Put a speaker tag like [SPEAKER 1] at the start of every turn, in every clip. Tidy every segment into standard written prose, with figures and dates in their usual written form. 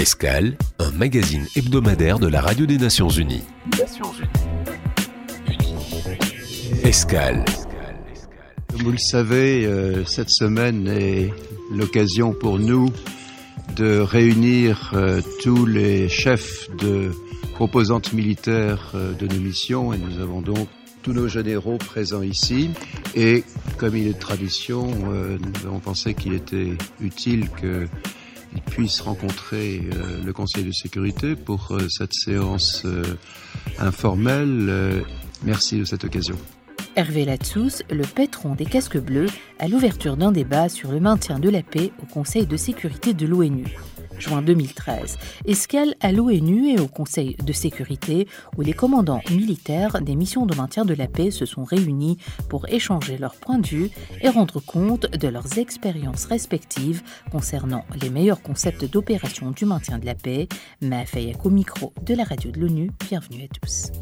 [SPEAKER 1] Escale, un magazine hebdomadaire de la Radio des Nations Unies. Escale.
[SPEAKER 2] Comme vous le savez, cette semaine est l'occasion pour nous de réunir tous les chefs de composantes militaires de nos missions, et nous avons donc tous nos généraux présents ici. Et comme il est de tradition, nous avons pensé qu'il était utile qu'ils puissent rencontrer le Conseil de sécurité pour cette séance informelle. Merci de cette occasion.
[SPEAKER 3] Hervé Latsous, le patron des Casques Bleus, à l'ouverture d'un débat sur le maintien de la paix au Conseil de sécurité de l'ONU. Juin 2013, escale à l'ONU et au Conseil de sécurité où les commandants militaires des missions de maintien de la paix se sont réunis pour échanger leurs points de vue et rendre compte de leurs expériences respectives concernant les meilleurs concepts d'opération du maintien de la paix. Maafeyak au micro de la radio de l'ONU, bienvenue à tous.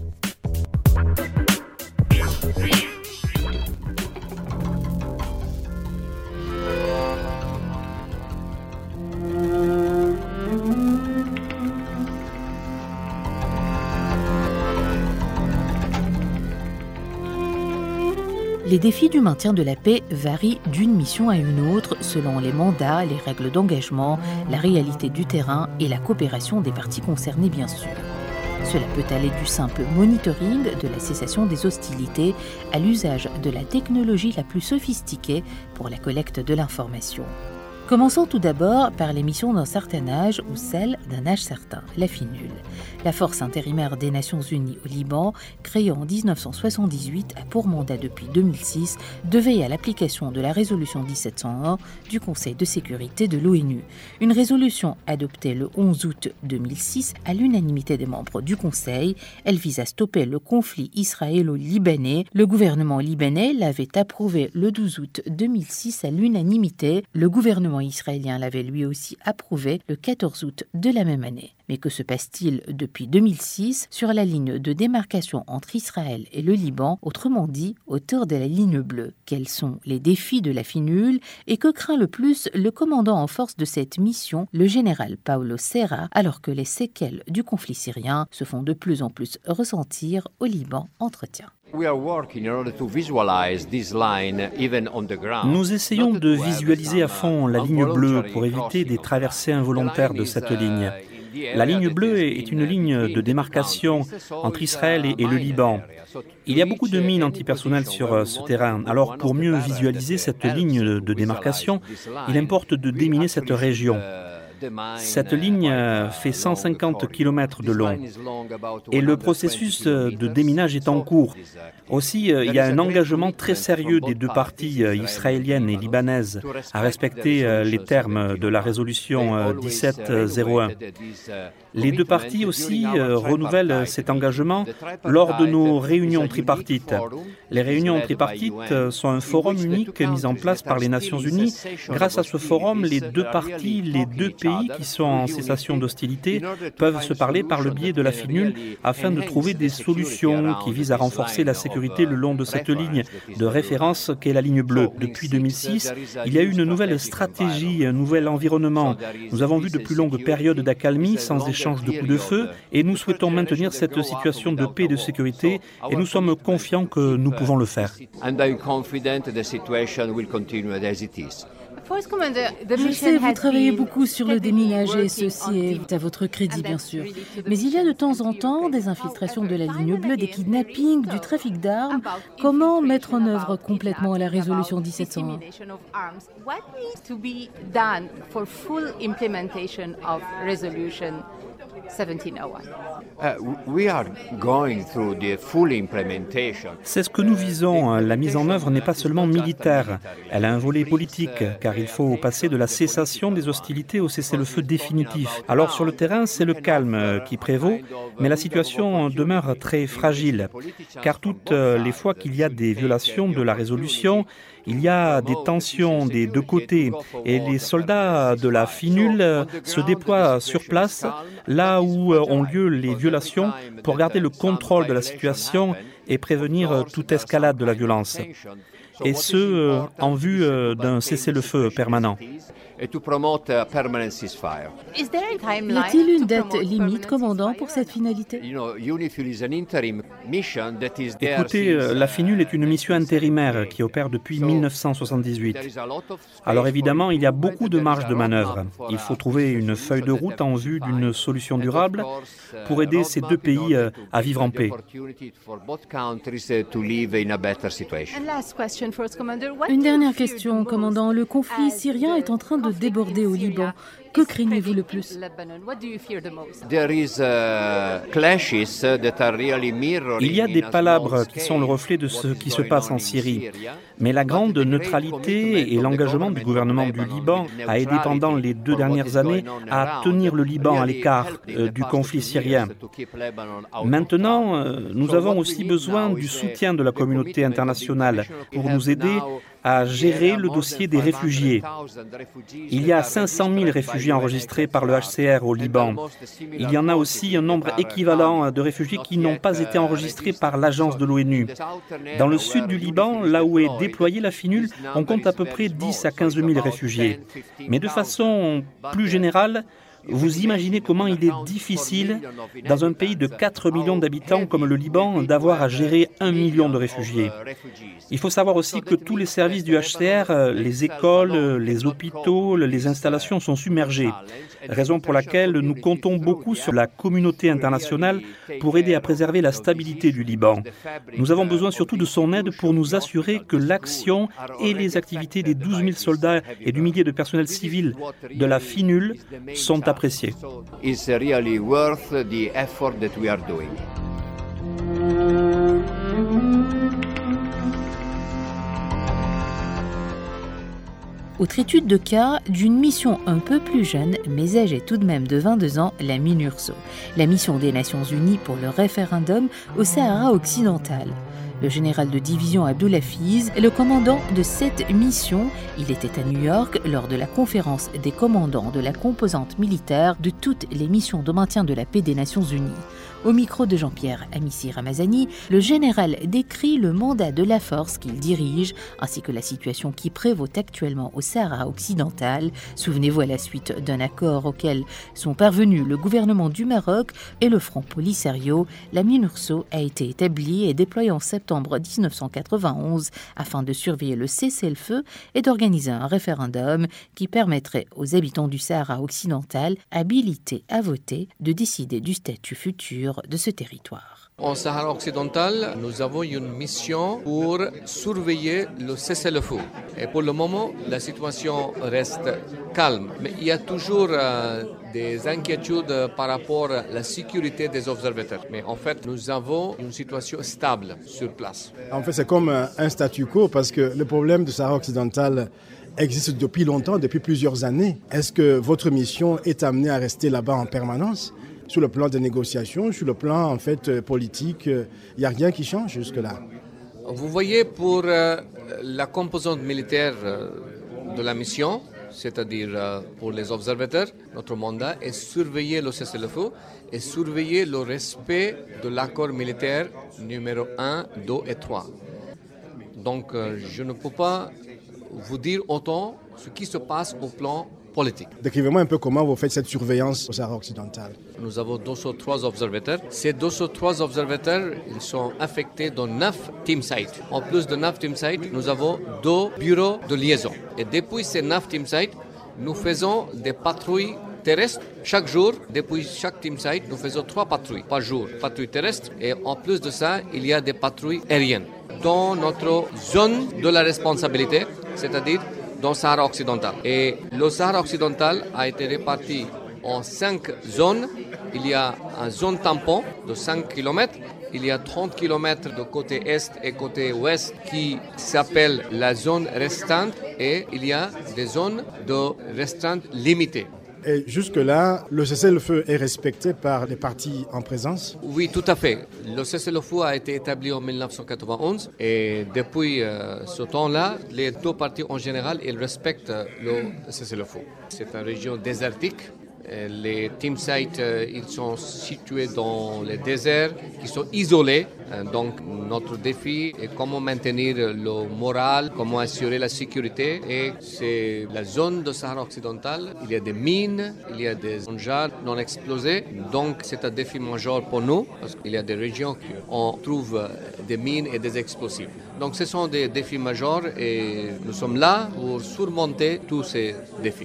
[SPEAKER 3] Les défis du maintien de la paix varient d'une mission à une autre selon les mandats, les règles d'engagement, la réalité du terrain et la coopération des parties concernées bien sûr. Cela peut aller du simple monitoring de la cessation des hostilités à l'usage de la technologie la plus sophistiquée pour la collecte de l'information. Commençons tout d'abord par les missions d'un certain âge ou celles d'un âge certain, la FINUL. La force intérimaire des Nations Unies au Liban, créée en 1978, a pour mandat depuis 2006 de veiller à l'application de la résolution 1701 du Conseil de sécurité de l'ONU. Une résolution adoptée le 11 août 2006 à l'unanimité des membres du Conseil. Elle vise à stopper le conflit israélo-libanais. Le gouvernement libanais l'avait approuvé le 12 août 2006 à l'unanimité. Le gouvernement israélien l'avait lui aussi approuvé le 14 août de la même année. Mais que se passe-t-il depuis 2006 sur la ligne de démarcation entre Israël et le Liban, autrement dit, autour de la ligne bleue? Quels sont les défis de la FINUL et que craint le plus le commandant en force de cette mission, le général Paulo Serra, alors que les séquelles du conflit syrien se font de plus en plus ressentir au Liban? Entretien.
[SPEAKER 4] Nous essayons de visualiser à fond la ligne bleue pour éviter des traversées involontaires de cette ligne. La ligne bleue est une ligne de démarcation entre Israël et le Liban. Il y a beaucoup de mines antipersonnelles sur ce terrain. Alors, pour mieux visualiser cette ligne de démarcation, il importe de déminer cette région. Cette ligne fait 150 km de long et le processus de déminage est en cours. Aussi, il y a un engagement très sérieux des deux parties israéliennes et libanaises à respecter les termes de la résolution 1701. Les deux parties aussi renouvellent cet engagement lors de nos réunions tripartites. Les réunions tripartites sont un forum unique mis en place par les Nations Unies. Grâce à ce forum, les deux parties, les deux pays qui sont en cessation d'hostilité peuvent se parler par le biais de la FINUL afin de trouver des solutions qui visent à renforcer la sécurité le long de cette ligne de référence qu'est la ligne bleue. Depuis 2006, il y a eu une nouvelle stratégie, un nouvel environnement. Nous avons vu de plus longues périodes d'accalmie sans échange de coups de feu et nous souhaitons maintenir cette situation de paix et de sécurité et nous sommes confiants que nous pouvons le faire.
[SPEAKER 3] Je sais, vous travaillez beaucoup sur le déminage et ceci est à votre crédit, bien sûr. Mais il y a de temps en temps des infiltrations de la ligne bleue, des kidnappings, du trafic d'armes. Comment mettre en œuvre complètement la résolution 1701?
[SPEAKER 4] C'est ce que nous visons. La mise en œuvre n'est pas seulement militaire. Elle a un volet politique, car il faut passer de la cessation des hostilités au cessez-le-feu définitif. Alors sur le terrain, c'est le calme qui prévaut, mais la situation demeure très fragile, car toutes les fois qu'il y a des violations de la résolution, il y a des tensions des deux côtés et les soldats de la FINUL se déploient sur place, là où ont lieu les violations, pour garder le contrôle de la situation et prévenir toute escalade de la violence. et ce, en vue d'un cessez-le-feu permanent.
[SPEAKER 3] Y a-t-il une date limite, commandant, pour cette finalité?
[SPEAKER 4] Écoutez, la FINUL est une mission intérimaire qui opère depuis 1978. Alors évidemment, il y a beaucoup de marge de manœuvre. Il faut trouver une feuille de route en vue d'une solution durable pour aider ces deux pays à vivre en paix.
[SPEAKER 3] Une dernière question, commandant. Le conflit syrien est en train de déborder au Liban. Que craignez-vous le plus?
[SPEAKER 4] Il y a des palabres qui sont le reflet de ce qui se passe en Syrie. Mais la grande neutralité et l'engagement du gouvernement du Liban a aidé pendant les 2 dernières années à tenir le Liban à l'écart du conflit syrien. Maintenant, nous avons aussi besoin du soutien de la communauté internationale pour nous aider à gérer le dossier des réfugiés. Il y a 500 000 réfugiés enregistrés par le HCR au Liban. Il y en a aussi un nombre équivalent de réfugiés qui n'ont pas été enregistrés par l'agence de l'ONU. Dans le sud du Liban, là où est déployée la FINUL, on compte à peu près 10 à 15 000 réfugiés. Mais de façon plus générale, vous imaginez comment il est difficile, dans un pays de 4 millions d'habitants comme le Liban, d'avoir à gérer 1 million de réfugiés. Il faut savoir aussi que tous les services du HCR, les écoles, les hôpitaux, les installations sont submergés. Raison pour laquelle nous comptons beaucoup sur la communauté internationale pour aider à préserver la stabilité du Liban. Nous avons besoin surtout de son aide pour nous assurer que l'action et les activités des 12 000 soldats et du millier de personnel civil de la FINUL sont appréciés.
[SPEAKER 3] Autre étude de cas d'une mission un peu plus jeune, mais âgée tout de même de 22 ans, la MINURSO, la mission des Nations Unies pour le référendum au Sahara occidental. Le général de division Abdul Hafiz est le commandant de cette mission. Il était à New York lors de la conférence des commandants de la composante militaire de toutes les missions de maintien de la paix des Nations Unies. Au micro de Jean-Pierre Amissi Ramazani, le général décrit le mandat de la force qu'il dirige, ainsi que la situation qui prévaut actuellement au Sahara occidental. Souvenez-vous, à la suite d'un accord auquel sont parvenus le gouvernement du Maroc et le Front Polisario, la MINURSO a été établie et déployée en septembre 1991 afin de surveiller le cessez-le-feu et d'organiser un référendum qui permettrait aux habitants du Sahara occidental, habilités à voter, de décider du statut futur de ce territoire.
[SPEAKER 5] En Sahara occidental, nous avons une mission pour surveiller le cessez-le-feu. Et pour le moment, la situation reste calme. Mais il y a toujours des inquiétudes par rapport à la sécurité des observateurs. Mais en fait, nous avons une situation stable sur place.
[SPEAKER 6] En fait, c'est comme un statu quo parce que le problème du Sahara occidental existe depuis longtemps, depuis plusieurs années. Est-ce que votre mission est amenée à rester là-bas en permanence ? Sur le plan des négociations, sur le plan en fait politique, il n'y a rien qui change jusque-là.
[SPEAKER 5] Vous voyez, pour la composante militaire de la mission, c'est-à-dire pour les observateurs, notre mandat est surveiller le cessez-le-feu et surveiller le respect de l'accord militaire numéro 1, 2 et 3. Donc je ne peux pas vous dire autant ce qui se passe au plan politique.
[SPEAKER 6] Décrivez-moi un peu comment vous faites cette surveillance au Sahara occidental.
[SPEAKER 5] Nous avons 203 observateurs. Ces 203 observateurs, ils sont affectés dans 9 team sites. En plus de 9 team sites, nous avons 2 bureaux de liaison. Et depuis ces 9 team sites, nous faisons des patrouilles terrestres. Chaque jour, depuis chaque team site, nous faisons 3 patrouilles par jour. Patrouilles terrestres. Et en plus de ça, il y a des patrouilles aériennes. Dans notre zone de la responsabilité, c'est-à-dire dans le Sahara occidental. Et le Sahara occidental a été réparti en 5 zones. Il y a une zone tampon de 5 km. Il y a 30 km de côté est et côté ouest qui s'appelle la zone restante. Et il y a des zones de restante limitée.
[SPEAKER 6] Et jusque-là, le cessez-le-feu est respecté par les parties en présence?
[SPEAKER 5] Oui, tout à fait. Le cessez-le-feu a été établi en 1991 et depuis ce temps-là, les 2 parties en général, ils respectent le cessez-le-feu. C'est une région désertique Les team sites, ils sont situés dans les déserts, qui sont isolés. Donc notre défi est comment maintenir le moral, comment assurer la sécurité. Et c'est la zone de Sahara occidental. Il y a des mines, il y a des engins non explosés. Donc c'est un défi majeur pour nous, parce qu'il y a des régions où on trouve des mines et des explosifs. Donc ce sont des défis majeurs et nous sommes là pour surmonter tous ces défis.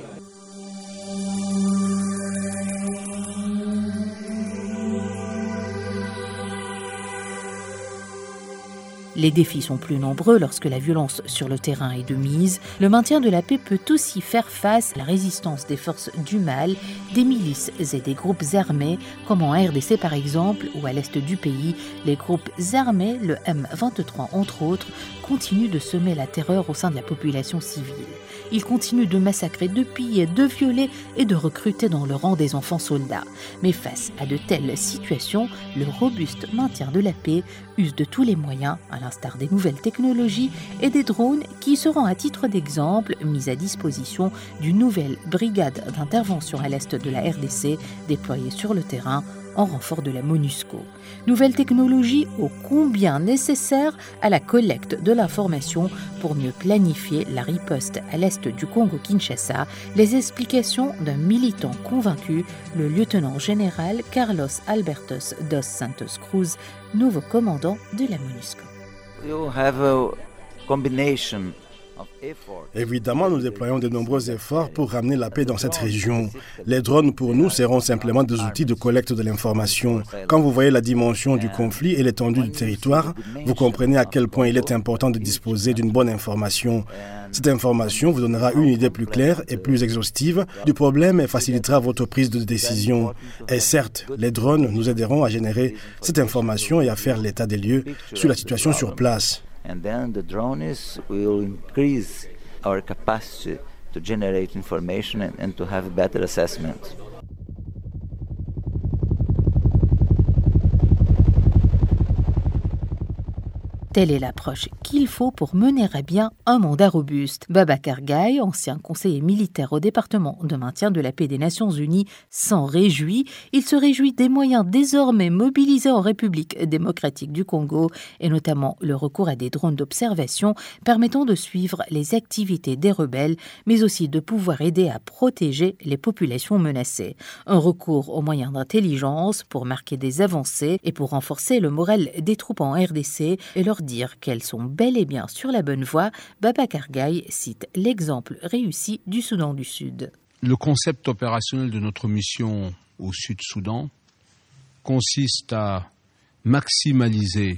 [SPEAKER 3] Les défis sont plus nombreux lorsque la violence sur le terrain est de mise. Le maintien de la paix peut aussi faire face à la résistance des forces du mal, des milices et des groupes armés, comme en RDC par exemple, ou à l'est du pays. Les groupes armés, le M23 entre autres, continuent de semer la terreur au sein de la population civile. Ils continuent de massacrer, de piller, de violer et de recruter dans le rang des enfants soldats. Mais face à de telles situations, le robuste maintien de la paix use de tous les moyens, à l'instar des nouvelles technologies et des drones qui seront à titre d'exemple mis à disposition d'une nouvelle brigade d'intervention à l'est de la RDC déployée sur le terrain en renfort de la MONUSCO. Nouvelle technologie ô combien nécessaire à la collecte de l'information pour mieux planifier la riposte à l'est du Congo-Kinshasa. Les explications d'un militant convaincu, le lieutenant-général Carlos Albertos dos Santos Cruz, nouveau commandant de la MONUSCO.
[SPEAKER 7] You have a combination.
[SPEAKER 6] Évidemment, nous déployons de nombreux efforts pour ramener la paix dans cette région. Les drones, pour nous, seront simplement des outils de collecte de l'information. Quand vous voyez la dimension du conflit et l'étendue du territoire, vous comprenez à quel point il est important de disposer d'une bonne information. Cette information vous donnera une idée plus claire et plus exhaustive du problème et facilitera votre prise de décision. Et certes, les drones nous aideront à générer cette information et à faire l'état des lieux sur la situation sur place.
[SPEAKER 7] And then the drones will increase our capacity to generate information and to have better assessment.
[SPEAKER 3] Telle est l'approche qu'il faut pour mener à bien un mandat robuste. Babacar Gaye, ancien conseiller militaire au département de maintien de la paix des Nations Unies, s'en réjouit. Il se réjouit des moyens désormais mobilisés en République démocratique du Congo et notamment le recours à des drones d'observation permettant de suivre les activités des rebelles, mais aussi de pouvoir aider à protéger les populations menacées. Un recours aux moyens d'intelligence pour marquer des avancées et pour renforcer le moral des troupes en RDC et leur dire qu'elles sont bel et bien sur la bonne voie. Babacar Gaye cite l'exemple réussi du Soudan du Sud.
[SPEAKER 8] Le concept opérationnel de notre mission au Sud-Soudan consiste à maximaliser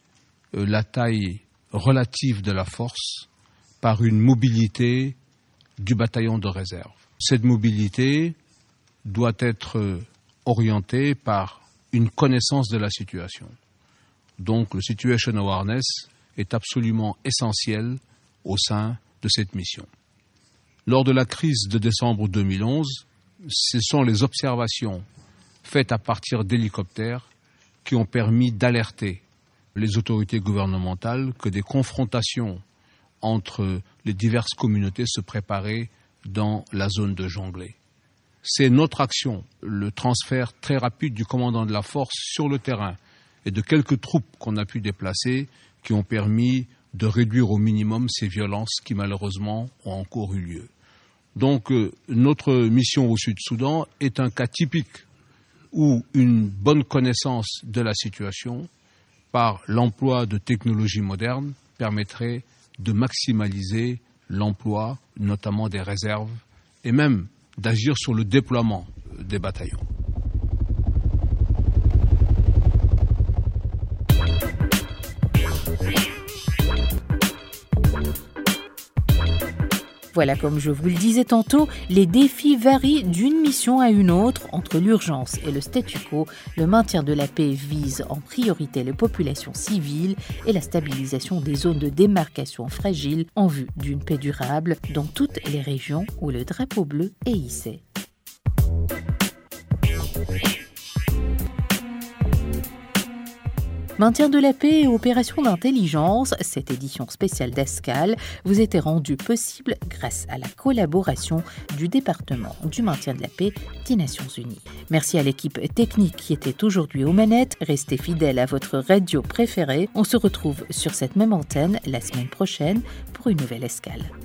[SPEAKER 8] la taille relative de la force par une mobilité du bataillon de réserve. Cette mobilité doit être orientée par une connaissance de la situation. Donc, le situation awareness est absolument essentiel au sein de cette mission. Lors de la crise de décembre 2011, ce sont les observations faites à partir d'hélicoptères qui ont permis d'alerter les autorités gouvernementales que des confrontations entre les diverses communautés se préparaient dans la zone de Jonglei. C'est notre action, le transfert très rapide du commandant de la force sur le terrain et de quelques troupes qu'on a pu déplacer qui ont permis de réduire au minimum ces violences qui malheureusement ont encore eu lieu. Donc notre mission au Sud-Soudan est un cas typique où une bonne connaissance de la situation par l'emploi de technologies modernes permettrait de maximaliser l'emploi, notamment des réserves, et même d'agir sur le déploiement des bataillons.
[SPEAKER 3] Voilà, comme je vous le disais tantôt, les défis varient d'une mission à une autre. Entre l'urgence et le statu quo, le maintien de la paix vise en priorité les populations civiles et la stabilisation des zones de démarcation fragiles en vue d'une paix durable dans toutes les régions où le drapeau bleu est hissé. Maintien de la paix et opération d'intelligence, cette édition spéciale d'Escale vous était rendue possible grâce à la collaboration du département du maintien de la paix des Nations Unies. Merci à l'équipe technique qui était aujourd'hui aux manettes. Restez fidèles à votre radio préférée. On se retrouve sur cette même antenne la semaine prochaine pour une nouvelle Escale.